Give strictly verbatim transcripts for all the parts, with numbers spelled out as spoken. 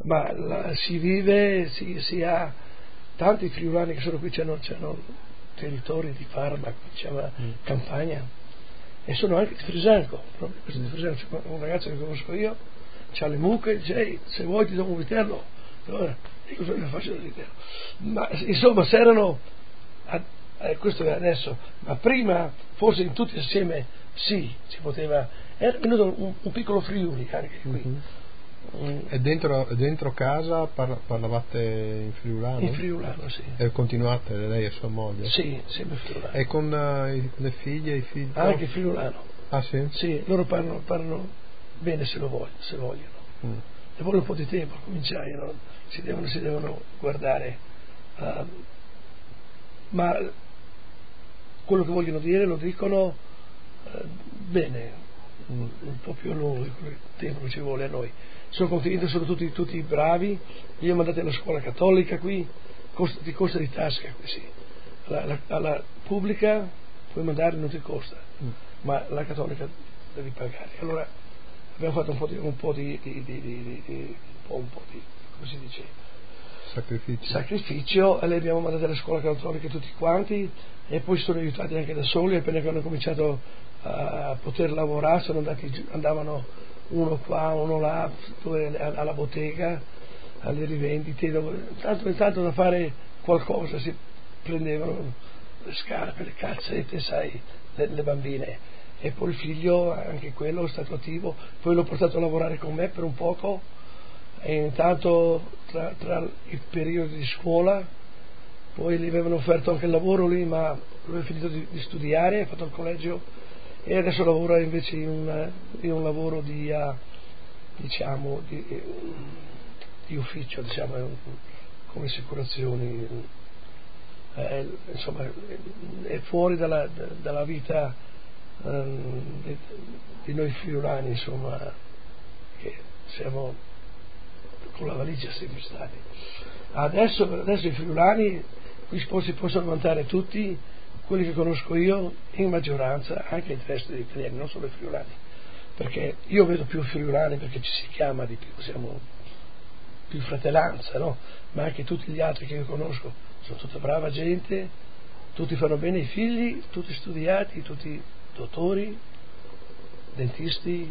ma la, si vive, si, si ha tanti friulani che sono qui, c'hanno, c'hanno territori di farmaco, diciamo, mm. campagna, e sono anche di Frisanco, proprio questo di Frisanco. C'è un ragazzo che conosco io, c'ha le mucche, dice ehi, se vuoi ti do un vitello, allora, e cosa ne faccio del vitello? Ma insomma, se erano, eh, questo è adesso, ma prima forse in tutti assieme sì, si poteva, era venuto un, un piccolo Friuli anche qui. Mm-hmm. Mm. E dentro, dentro casa parla, parlavate in friulano? In friulano, sì. E continuate, lei e sua moglie? Sì, sempre friulano. E con uh, le figlie, i figli? Anche friulano. Ah sì? Sì, loro parlano, parlano bene se lo vogliono, se vogliono. Mm. E vuole un po' di tempo a cominciare, no? si, devono, si devono guardare. Uh, ma quello che vogliono dire lo dicono uh, bene, un, un po' più a lungo il tempo che ci vuole a noi. Sono contenti, sono tutti, tutti bravi. Io mandate alla scuola cattolica qui, costa, ti costa di tasca qui, sì. Alla, alla, alla pubblica puoi mandare, non ti costa, mm. ma la cattolica devi pagare. Allora abbiamo fatto un po' di un po' di, di, di, di, di, di un po', un po' di, come si dice, sacrificio. sacrificio e le abbiamo mandate alla scuola cattolica tutti quanti, e poi sono aiutati anche da soli. Appena che hanno cominciato a poter lavorare sono andati, andavano uno qua, uno là, alla bottega, alle rivendite, dove tanto e tanto da fare qualcosa si prendevano le scarpe, le calzette, sai, le, le bambine. E poi il figlio, anche quello è stato attivo, poi l'ho portato a lavorare con me per un poco, e intanto tra, tra i periodi di scuola poi gli avevano offerto anche il lavoro lì, ma lui ha finito di, di studiare, ha fatto il collegio e adesso lavora invece in un, in un lavoro di, uh, diciamo, di, di ufficio, diciamo, come assicurazioni, eh, insomma è fuori dalla, dalla vita um, di, di noi friulani, insomma, che siamo con la valigia sempre stati. Adesso, adesso i friulani qui si possono vantare tutti, quelli che conosco io, in maggioranza, anche il resto degli italiani, non solo i friulani, perché io vedo più friulani perché ci si chiama di più, siamo più fratellanza, no? Ma anche tutti gli altri che io conosco sono tutta brava gente, tutti fanno bene i figli, tutti studiati, tutti dottori, dentisti,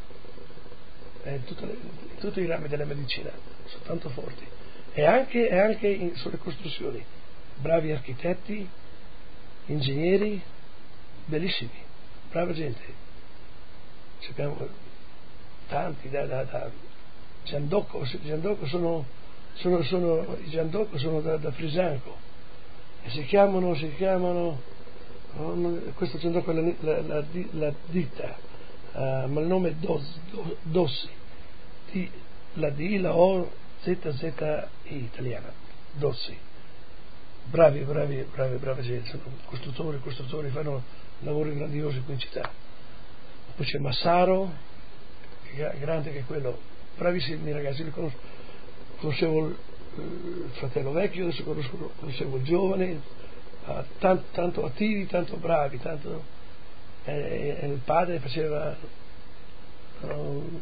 eh, tutte le, tutti i rami della medicina sono tanto forti, e anche, e anche in, sulle costruzioni, bravi architetti, ingegneri, bellissimi, brava gente. Sappiamo tanti da, da, da Giandocco, Giandocco sono, sono, sono, i Giandocco sono da, da Frisanco e si chiamano, si chiamano, oh, questo Giandocco è la, la, la, la ditta, uh, ma il nome è Dos, Dos, Dossi, di, la D, la O, Z Z I italiana, Dossi. Bravi, bravi, bravi, bravi gente, sono costruttori, costruttori, fanno lavori grandiosi qui in città. Poi c'è Massaro, che è grande che quello, bravissimi ragazzi, li conosco, conoscevo il, il fratello vecchio, adesso conosco, conoscevo il giovane, uh, tanto, tanto attivi, tanto bravi, tanto, eh, e il padre faceva uh,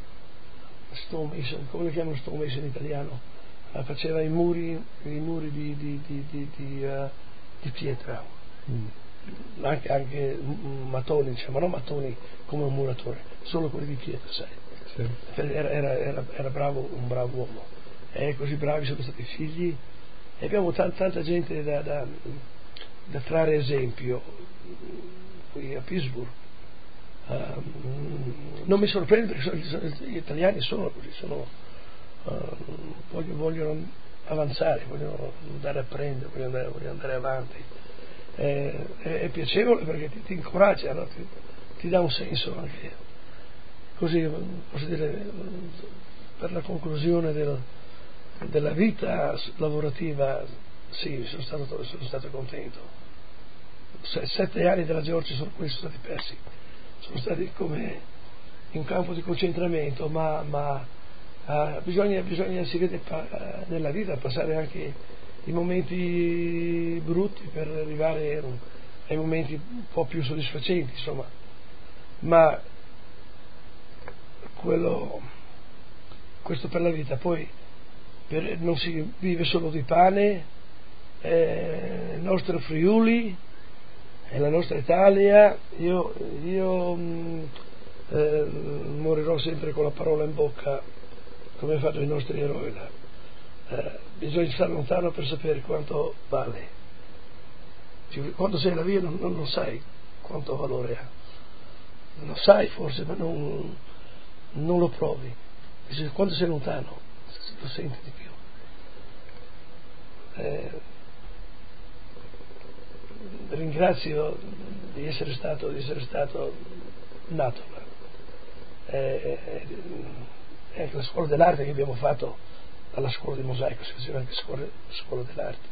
stone mason, come lo chiamano stone mason in italiano? Faceva i muri, i muri di, di, di, di, di, uh, di pietra, mm. anche, anche mattoni, diciamo, non mattoni come un muratore, solo quelli di pietra, sai. Sì. Era, era, era, era bravo, un bravo uomo, e così bravi sono stati i figli, e abbiamo tanta, tanta gente da, da, da trarre esempio qui a Pittsburgh. Uh, non mi sorprende perché sono, gli italiani sono così, sono Uh, vogliono, vogliono avanzare, vogliono andare a prendere, vogliono andare, vogliono andare avanti. Eh, è, è piacevole perché ti, ti incoraggia, no? ti, ti dà un senso anche. Così posso dire, per la conclusione del, della vita lavorativa, sì, sono stato, sono stato contento. Sette anni della Georgia sono, sono stati persi, sono stati come in un campo di concentramento, ma, ma Uh, bisogna, bisogna si vede pa, uh, nella vita passare anche i momenti brutti per arrivare um, ai momenti un po' più soddisfacenti, insomma, ma quello, questo per la vita, poi per, non si vive solo di pane, eh, il nostro Friuli, è la nostra Italia, io, io mh, eh, morirò sempre con la parola in bocca, come hanno fatto i nostri eroi là. Eh, bisogna stare lontano per sapere quanto vale. Quando sei alla via non, non, non sai quanto valore ha, lo sai forse, ma non, non lo provi. Quando sei lontano lo senti di più. Eh, ringrazio di essere stato, di essere stato nato là. Eh, eh, eh, anche la scuola dell'arte che abbiamo fatto alla scuola di mosaico, si faceva anche scuola, scuola dell'arte.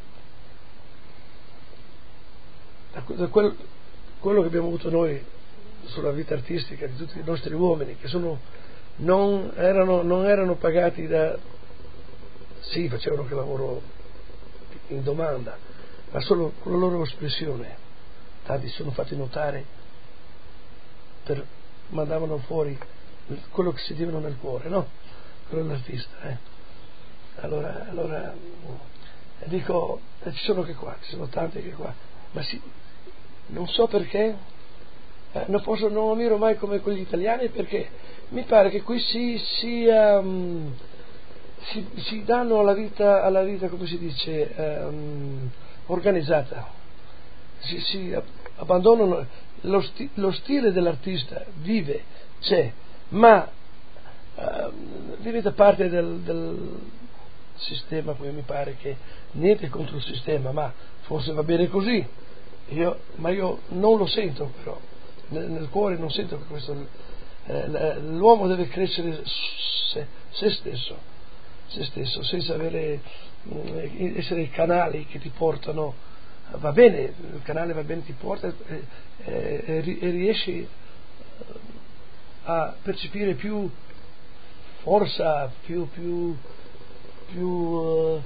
Da, da quel, quello che abbiamo avuto noi sulla vita artistica di tutti i nostri uomini, che sono, non, erano, non erano pagati da, sì, facevano anche lavoro in domanda, ma solo con la loro espressione. Tanti si sono fatti notare, per, mandavano fuori quello che sentivano nel cuore, no? Quello dell'artista, eh? Allora, allora dico, eh, ci sono che qua, ci sono tanti che qua, ma sì, non so perché, eh, non posso, non lo miro mai come quegli italiani, perché mi pare che qui si, si, um, si, si danno alla vita, alla vita, come si dice, um, organizzata, si, si abbandonano lo, sti, lo stile dell'artista, vive, c'è, ma uh, diventa parte del, del sistema. Poi mi pare che niente contro il sistema, ma forse va bene così, io, ma io non lo sento, però nel, nel cuore non sento che questo, eh, l'uomo deve crescere se, se stesso se stesso senza avere, essere canali che ti portano, va bene, il canale va bene, ti porta e, e, e riesci a percepire più forza, più più più uh,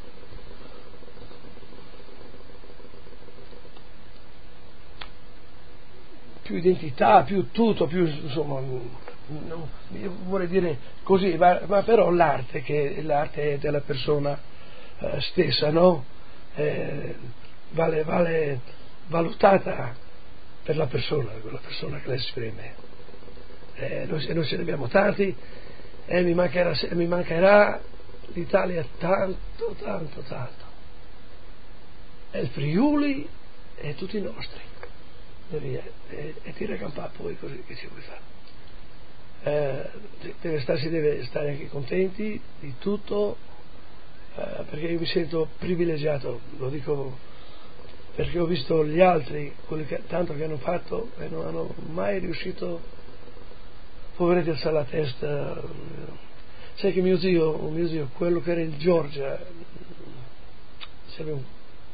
più identità, più tutto, più insomma, no, io vorrei dire così, ma, ma però l'arte, che l'arte è della persona eh, stessa, no? Eh, vale, vale valutata per la persona, quella persona che la esprime. Eh, noi, noi ce ne abbiamo tanti e mi mancherà, mi mancherà l'Italia tanto, tanto, tanto. E il Friuli e tutti i nostri. E via, e, e tira a campare poi così che ci vuoi fare. Eh, deve stare, si deve stare anche contenti di tutto, eh, perché io mi sento privilegiato, lo dico perché ho visto gli altri, quelli che tanto che hanno fatto e non hanno mai riuscito, poveretti, alzare la testa. Sai che mio zio, mio zio, quello che era in Georgia, c'era un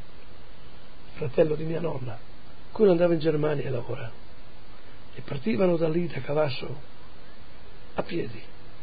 fratello di mia nonna, quello andava in Germania a lavorare e partivano da lì, da Cavasso, a piedi,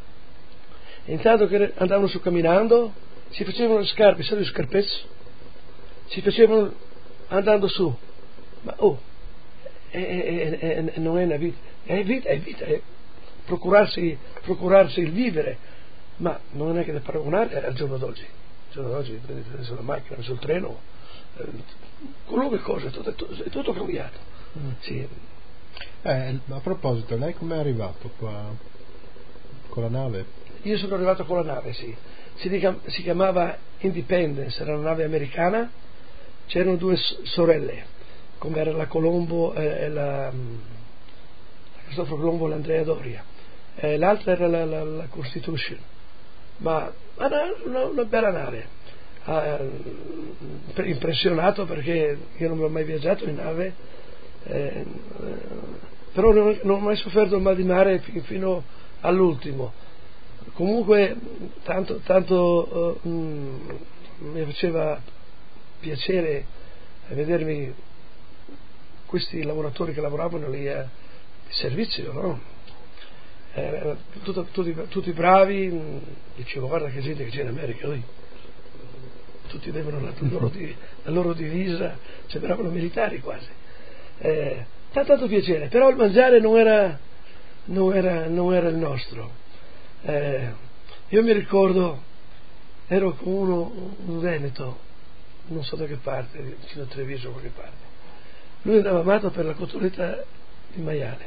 e intanto che andavano su camminando si facevano le scarpe, sai, le scarpezze si facevano andando su, ma oh, è, è, è, è, non è una vita, è vita, è vita, è procurarsi, procurarsi il vivere, ma non è che da paragonare al giorno d'oggi. Il giorno d'oggi prendi sulla macchina, sul treno, eh, qualunque cosa, è tutto, è tutto, è tutto cambiato. Mm. Sì. Eh, a proposito, lei com'è arrivato qua con la nave? Io sono arrivato con la nave, sì. Si, si chiamava Independence, era una nave americana, c'erano due sorelle, come era la Colombo e la, la Cristoforo Colombo e l'Andrea Doria, e l'altra era la, la, la Constitution, ma era una, una bella nave. Ah, impressionato perché io non ho mai viaggiato in nave, eh, però non, non ho mai sofferto il mal di mare fino all'ultimo. Comunque tanto, tanto uh, mh, mi faceva piacere vedermi questi lavoratori che lavoravano lì a servizio, no? Eh, tutto, tutti, tutti bravi, mh, dicevo guarda che gente che c'è in America lì, tutti avevano la loro, la loro divisa, sembravano militari quasi, eh, tanto, tanto piacere, però il mangiare non era, non era, non era il nostro. Eh, Io mi ricordo, ero con uno, un veneto, non so da che parte, vicino a Treviso o qualche parte. Lui andava amato per la cotoletta di maiale.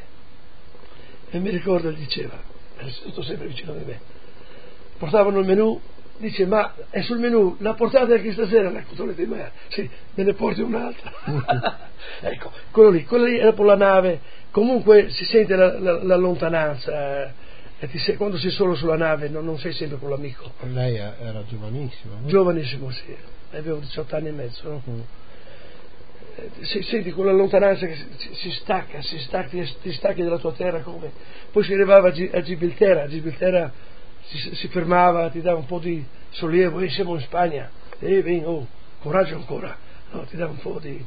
E mi ricordo, gli diceva, era seduto sempre vicino a me, portavano il menù, dice, ma è sul menù, la portate anche stasera la cotoletta di maiale? Sì, me ne porti un'altra. Ecco, quello lì, quello lì era per la nave, comunque si sente la, la, la lontananza, e ti sei, quando sei solo sulla nave non, non sei sempre con l'amico. Lei era giovanissimo, no? Giovanissimo, sì, avevo diciotto anni e mezzo, no? Mm. Si, senti quella lontananza che si, si stacca, si stacca, ti stacchi dalla tua terra come. Poi si arrivava a, G, a Gibilterra, a Gibilterra si, si fermava, ti dava un po' di sollievo, e siamo in Spagna, e eh, oh, coraggio ancora, no, ti dava un po' di,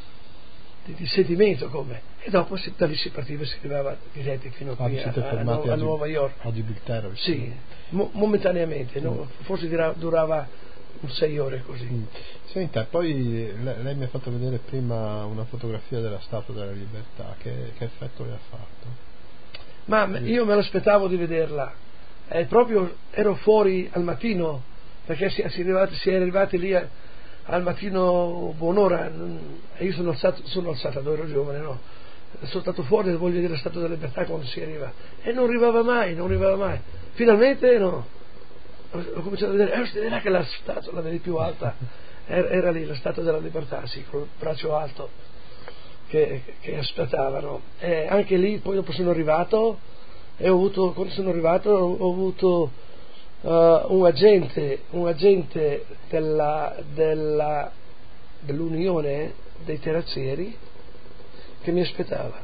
di, di sentimento come. E dopo si, da lì si partiva e si arrivava diretti fino ah, qui a, a, a, a, a Nuova York. A Gibilterra? Sì, mo, momentaneamente, mm. no? Forse durava, durava sei ore così. Mm. Senta, poi lei, lei mi ha fatto vedere prima una fotografia della Statua della Libertà, che, che effetto le ha fatto? Ma sì. Io me l'aspettavo di vederla, eh, proprio ero fuori al mattino, perché si, si, è, arrivati, si è arrivati lì a, al mattino buon'ora, e io sono alzato, sono alzato, ero giovane, no? Sono stato fuori e voglio vedere la Statua della Libertà quando si arriva, e non arrivava mai, non arrivava mai, finalmente no, ho cominciato a vedere, eh, là che la statua, la vedi più alta, era, era lì la Statua della Libertà, sì, con il braccio alto che, che aspettavano, e anche lì poi dopo sono arrivato e ho avuto, quando sono arrivato ho avuto uh, un agente un agente della, della, dell'Unione dei terrazzieri che mi aspettava.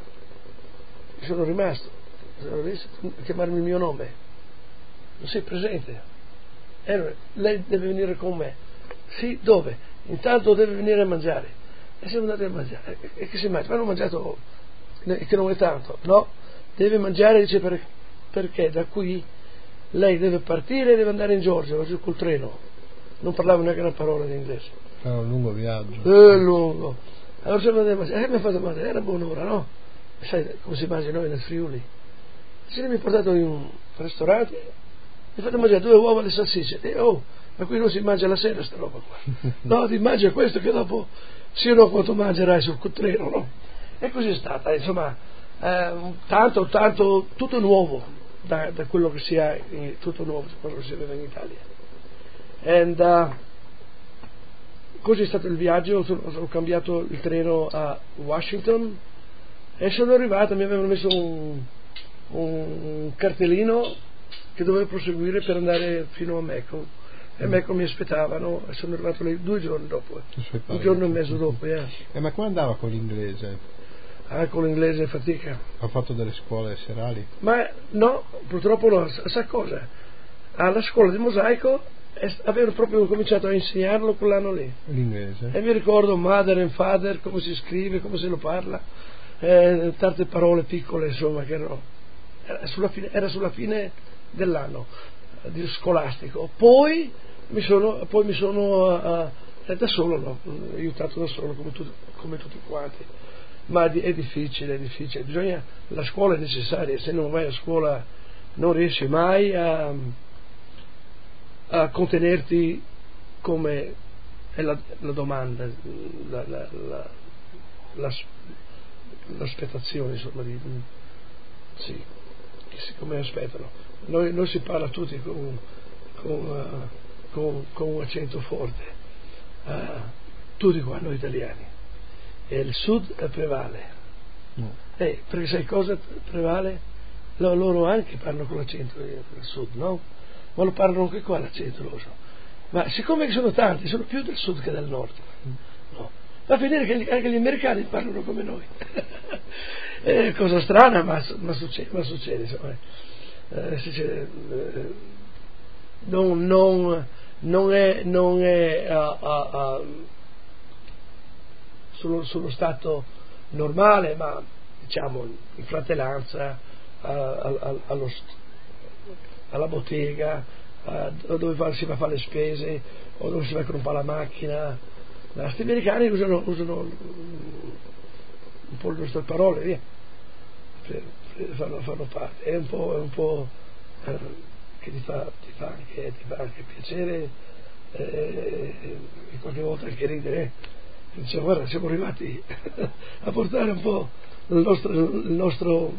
Sono rimasto, sono rimasto a chiamarmi il mio nome, non sei presente? Eh, lei deve venire con me. Sì, dove? Intanto deve venire a mangiare. E siamo andati a mangiare. E, e che si mangia? Ma hanno mangiato, che non è tanto. No, deve mangiare, dice, per, perché da qui lei deve partire e deve andare in Georgia, va giù col treno. Non parlavo neanche una parola di inglese. Era un lungo viaggio. È lungo. Allora siamo andati a mangiare. E mi ha fatto mangiare, era buon'ora, no? Sai come si mangia noi nel Friuli? Se mi ha portato in un ristorante, mi fate mangiare due uova e le salsicce. E oh, ma qui non si mangia la sera sta roba qua. No, ti mangia questo che dopo sì o no quanto mangerai sul treno, no? E così è stata, insomma, eh, tanto, tanto, tutto nuovo da, da quello che si ha, tutto nuovo da quello che si aveva in Italia. And, uh, così è stato il viaggio, ho cambiato il treno a Washington e sono arrivato, mi avevano messo un, un cartellino che dovevo proseguire per andare fino a Macon, e a Macon mi aspettavano e sono arrivato lì due giorni dopo, un giorno e mezzo dopo. Eh. Eh, ma come andava con l'inglese? Ah, con l'inglese fatica. Ha fatto delle scuole serali? Ma no, purtroppo no, sa cosa? Alla scuola di mosaico avevano proprio cominciato a insegnarlo quell'anno lì. L'inglese? E mi ricordo mother and father, come si scrive, come se lo parla, eh, tante parole piccole, insomma, che erano, era sulla fine, era sulla fine dell'anno eh, di scolastico. Poi mi sono, poi mi sono eh, da solo, no, aiutato da solo come, tu, come tutti quanti. Ma è difficile, è difficile, bisogna, la scuola è necessaria, se non vai a scuola non riesci mai a, a contenerti, come è la, la domanda, la, la, la, la, l'aspettazione, insomma, di, sì, come aspettano. Noi, noi si parla tutti con, con, uh, con, con un accento forte, uh, tutti qua noi italiani, e il sud prevale. Mm. Eh, perché sai cosa prevale? L- loro anche parlano con l'accento del sud, no? Ma lo parlano anche qua l'accento loro. Ma siccome sono tanti, sono più del sud che del nord, no? Va a finire che anche gli americani parlano come noi. È cosa strana, ma, ma succede, ma succede, insomma. Eh, succede, eh, non, non, non è, non è uh, uh, uh, sullo, sullo stato normale, ma diciamo in fratellanza, uh, allo, allo, alla bottega, uh, dove fa, si va a fare le spese, o dove si va a comprare la macchina. Questi americani usano, usano un po' le nostre parole, via, per, per fanno, fanno parte. È un po', è un po' eh, che ti fa, ti fa, anche, ti fa anche piacere eh, e qualche volta anche ridere. Dice, guarda, siamo arrivati a portare un po' il nostro, il nostro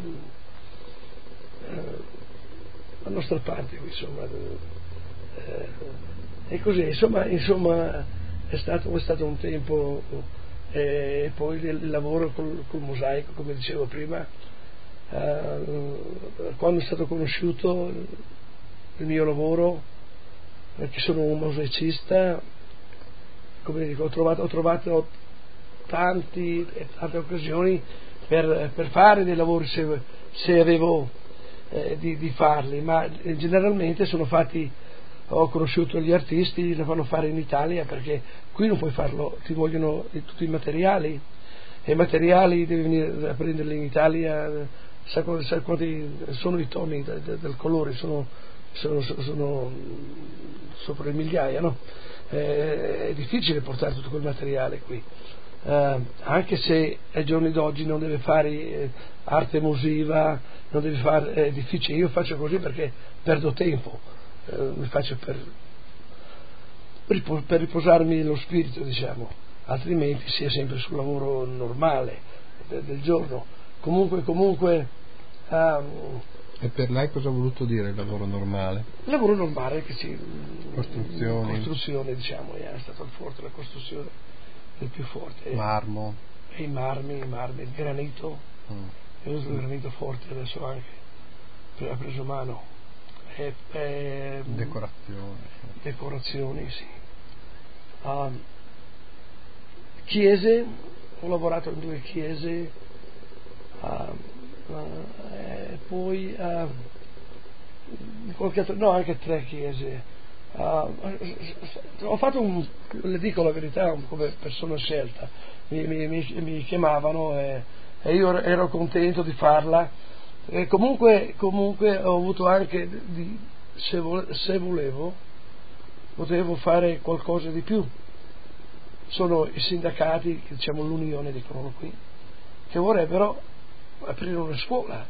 eh, la nostra parte qui, insomma. Eh, e così, insomma, insomma è, stato, è stato un tempo, e eh, poi il lavoro col, col mosaico, come dicevo prima, eh, quando è stato conosciuto il mio lavoro, perché sono un mosaicista, come dico, ho trovato, ho trovato tanti, tante occasioni per, per fare dei lavori se, se avevo eh, di, di farli, ma generalmente sono fatti, ho conosciuto gli artisti, lo fanno fare in Italia, perché qui non puoi farlo, ti vogliono tutti i materiali, e i materiali devi venire a prenderli in Italia, sa, sa quanti sono i toni de, de, del colore, sono, sono, sono sopra le migliaia, no? Eh, è difficile portare tutto quel materiale qui, eh, anche se ai giorni d'oggi non deve fare eh, arte emotiva, non deve fare, è difficile. Io faccio così perché perdo tempo, eh, mi faccio per, per riposarmi lo spirito, diciamo, altrimenti si è sempre sul lavoro normale del, del giorno. Comunque, comunque um, e per lei cosa ha voluto dire il lavoro normale? Il lavoro normale che si costruzione, costruzione diciamo, è stato il forte, la costruzione del più forte. Marmo. E i marmi, i marmi, il granito, mm. io uso il granito forte adesso anche, ha preso mano. E, e, decorazioni. Decorazioni, sì. Um, chiese, ho lavorato in due chiese, uh, uh, e poi uh, qualche altro, no, anche tre chiese. Uh, ho fatto un, le dico la verità, come persona scelta, mi, mi, mi, mi chiamavano e, e io ero contento di farla, e comunque, comunque ho avuto anche di, se, vole, se volevo potevo fare qualcosa di più. Sono i sindacati, diciamo l'unione dicono qui, che vorrebbero aprire una scuola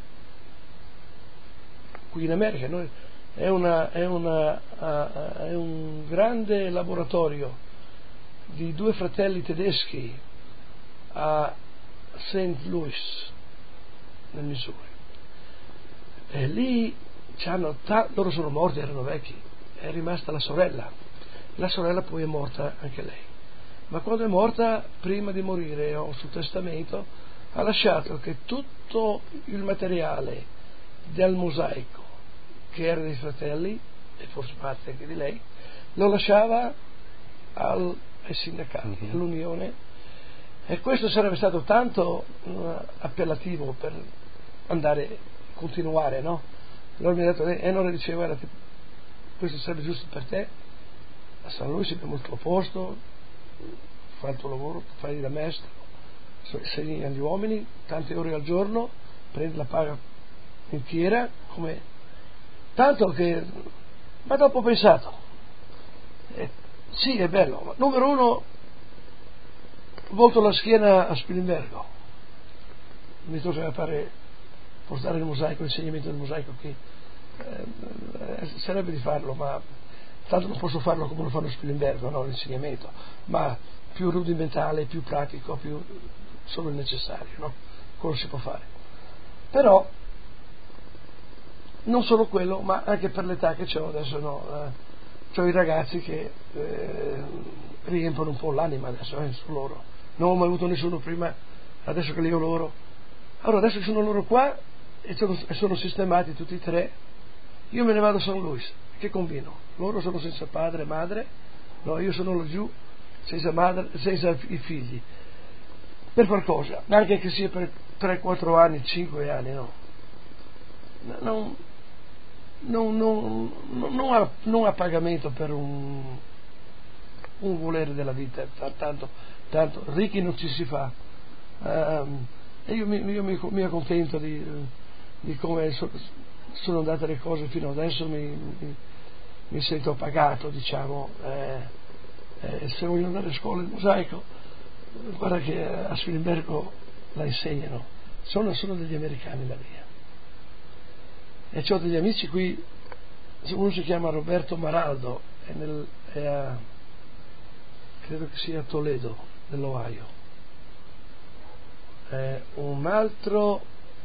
qui in America. Noi, è, una, è, una, uh, è un grande laboratorio di due fratelli tedeschi a Saint Louis nel Missouri, e lì c'hanno ta- loro sono morti, erano vecchi, è rimasta la sorella, la sorella poi è morta anche lei, ma quando è morta, prima di morire o sul testamento, ha lasciato che tutto il materiale del mosaico che era dei fratelli, e forse parte anche di lei, lo lasciava al, ai sindacati, mm-hmm. all'unione, e questo sarebbe stato tanto uh, appellativo per andare, continuare, no? Allora mi ha detto, e allora diceva, guarda, questo sarebbe giusto per te, a San Luis abbiamo il tuo posto, fai il tuo lavoro, fai da maestro, insegni agli uomini tante ore al giorno, prendi la paga intera, come tanto che, ma dopo ho pensato, eh, sì è bello, ma numero uno volto la schiena a Spilimbergo, mi tocca fare, portare il mosaico, l'insegnamento del mosaico qui, eh, sarebbe di farlo, ma tanto non posso farlo come lo fanno a Spilimbergo, no, l'insegnamento, ma più rudimentale, più pratico, più solo il necessario, no? Quello si può fare. Però non solo quello, ma anche per l'età che ho adesso, no, eh, ho i ragazzi che eh, riempiono un po' l'anima adesso, eh, su loro. Non ho mai avuto nessuno prima, adesso che li ho loro. Allora adesso che sono loro qua e sono, e sono sistemati tutti e tre, io me ne vado a San Luis, che combino? Loro sono senza padre e madre, no, io sono laggiù senza madre, senza i figli, per qualcosa, anche che sia per tre quattro anni, cinque anni, no. Non, non, non, non, ha, non ha pagamento per un, un volere della vita, tanto, tanto ricchi non ci si fa. Um, e io, mi, io mi, mi accontento di, di come so, sono andate le cose fino adesso, mi, mi, mi sento pagato, diciamo. Eh, eh, se voglio andare a scuola di mosaico, guarda che a Spilimbergo la insegnano, sono, sono degli americani la mia, e ho degli amici qui uno si chiama Roberto Maraldo, è nel, è a, credo che sia a Toledo, nell'Ohio. È un altro,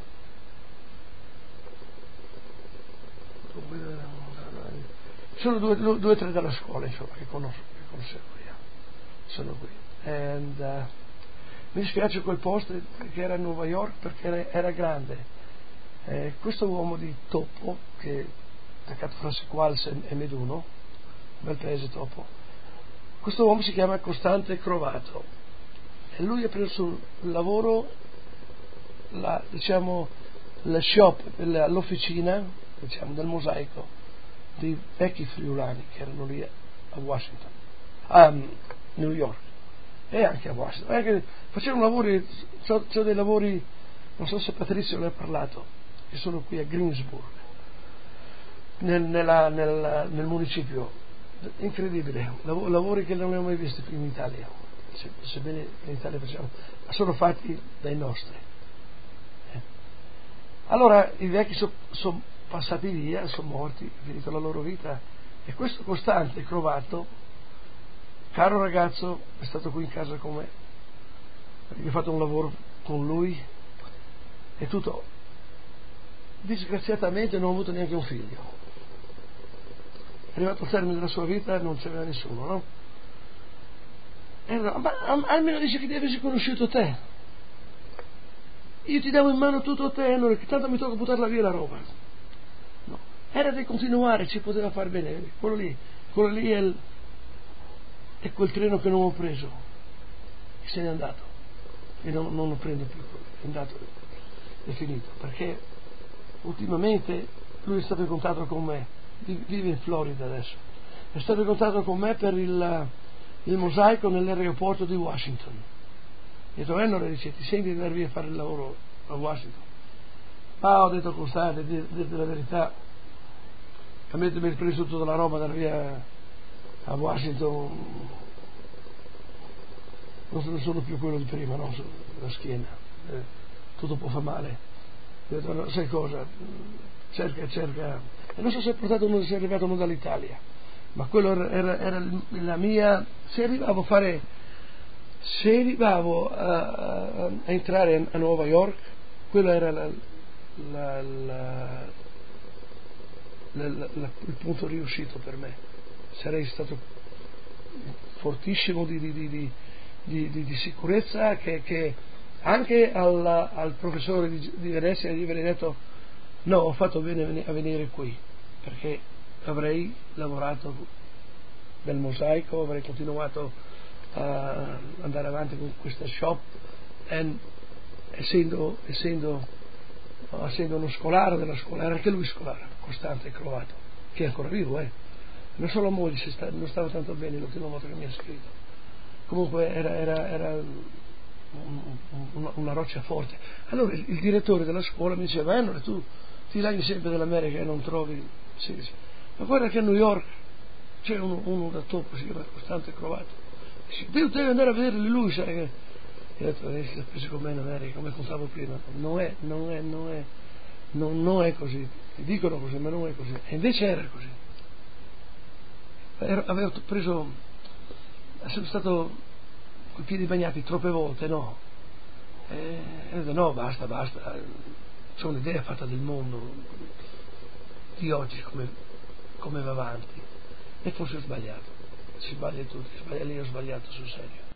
sono due, due o tre dalla scuola, insomma, che conosco, che conoscevo io, sono qui. And, uh, mi dispiace quel posto che era a New York perché era, era grande. Eh, questo uomo di Topo, che è attaccato fra Sequals e Meduno, un bel paese Topo, questo uomo si chiama Costante Crovato e lui ha preso il lavoro, la, diciamo, la shop, l'officina, diciamo, del mosaico dei vecchi friulani che erano lì a Washington, a New York e anche a Washington. Anche, facevano lavori, c'ho, c'ho dei lavori, non so se Patrizio ne ha parlato, che sono qui a Greensburg, nel, nella, nel, nel municipio, incredibile, Lav- lavori che non abbiamo mai visti qui in Italia, se, sebbene in Italia facciamo, ma sono fatti dai nostri. Eh. Allora i vecchi sono so passati via, sono morti, è finita la loro vita, e questo Costante Crovato, caro ragazzo, è stato qui in casa con me, perché ho fatto un lavoro con lui e tutto. Disgraziatamente non ho avuto neanche un figlio. È arrivato al termine della sua vita e non c'era nessuno, no? E allora, ma almeno dice che ti avessi conosciuto te. Io ti davo in mano tutto a te, allora che tanto mi tocca buttarla via la roba. No. Era di continuare, ci poteva far bene. Quello lì, quello lì è, il, è quel treno che non ho preso, che se n'è andato. E non, non lo prendo più, è andato, è finito, perché ultimamente lui è stato in contatto con me, vive in Florida adesso, è stato in contatto con me per il, il mosaico nell'aeroporto di Washington. E detto, Ennore, dice, ti senti di andare via a fare il lavoro a Washington? Ma ho detto, Costante, dirti la verità, a me mi hai preso tutta la roba da via a Washington, non sono più quello di prima, no? La schiena, eh, tutto può far male. Ho detto, no, sai cosa, cerca, cerca, e non so se è portato uno, se è arrivato uno dall'Italia, ma quello era, era, era la mia, se arrivavo a fare, se arrivavo a, a, a entrare a Nuova York, quello era la, la, la, la, la, la, il punto riuscito per me. Sarei stato fortissimo di, di, di, di, di, di, di sicurezza, che, che anche al, al professore di, di Venezia gli avrei detto no, ho fatto bene a venire qui, perché avrei lavorato nel mosaico, avrei continuato a andare avanti con questa shop, e essendo, essendo, essendo uno scolaro della scuola, era anche lui scolaro, Costante Crovato, che è ancora vivo, eh. Non so, la moglie si sta, non stava tanto bene l'ultima volta che mi ha scritto, comunque era, era, era una, una roccia forte. Allora il, il direttore della scuola mi diceva, eh, tu ti laghi sempre dell'America e non trovi, sì, sì. Ma guarda che a New York c'è uno, uno da Topo, si chiama Costante Crovato, dice, devi andare a vederli lui, sai che, e ho detto, eh, si è preso con me in America come contavo prima. Non è, non è, non è, non, non è così, ti dicono così, ma non è così, e invece era così. Ero, avevo preso, sono stato con i piedi bagnati troppe volte, no? E ho detto no, basta, basta, c'ho un'idea fatta del mondo di oggi, come, come va avanti, e forse ho sbagliato, si sbaglia tutti, sbaglia lì, ho sbagliato sul serio.